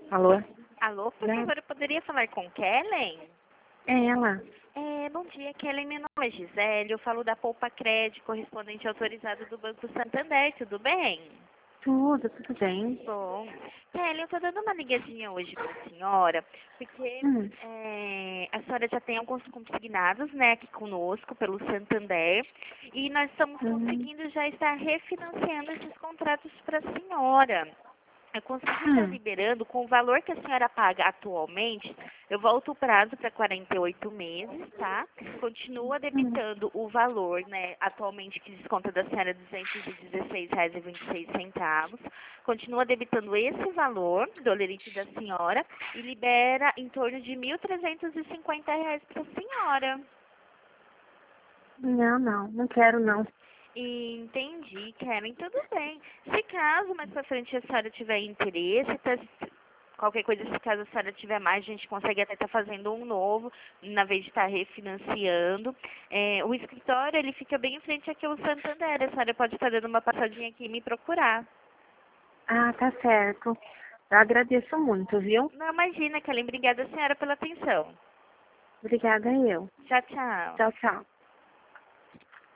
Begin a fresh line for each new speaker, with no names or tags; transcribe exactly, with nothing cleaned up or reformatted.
Alô?
Alô, por
Né?
favor, eu poderia falar com Kellen?
É ela.
É, bom dia, Kellen. Meu nome é Gisele. Eu falo da Poupa Crédito, correspondente autorizado do Banco Santander. Tudo bem?
Tudo, tudo bem.
Bom. Kellen, eu estou dando uma ligadinha hoje para a senhora, porque
Hum,
é, a senhora já tem alguns consignados, né, aqui conosco pelo Santander, e nós estamos
hum,
conseguindo já estar refinanciando esses contratos para a senhora. Eu consegui estar
hum,
liberando com o valor que a senhora paga atualmente. Eu volto o prazo para quarenta e oito meses, tá? Continua
hum.
debitando o valor, né? Atualmente que desconta da senhora duzentos e dezesseis reais e vinte e seis centavos. Continua debitando esse valor do lerite da senhora e libera em torno de mil trezentos e cinquenta reais para a senhora.
Não, não, não quero não.
Entendi, Karen, tudo bem. Se caso mais pra frente a senhora tiver interesse, tá- qualquer coisa, se caso a senhora tiver mais, a gente consegue até estar fazendo um novo, na vez de estar refinanciando. É, o escritório, ele fica bem em frente aqui ao Santander. A senhora pode estar dando uma passadinha aqui e me procurar.
Ah, tá certo. Eu agradeço muito, viu?
Não, imagina, Kellen, obrigada, senhora, pela atenção.
Obrigada eu.
Tchau, tchau.
Tchau, tchau.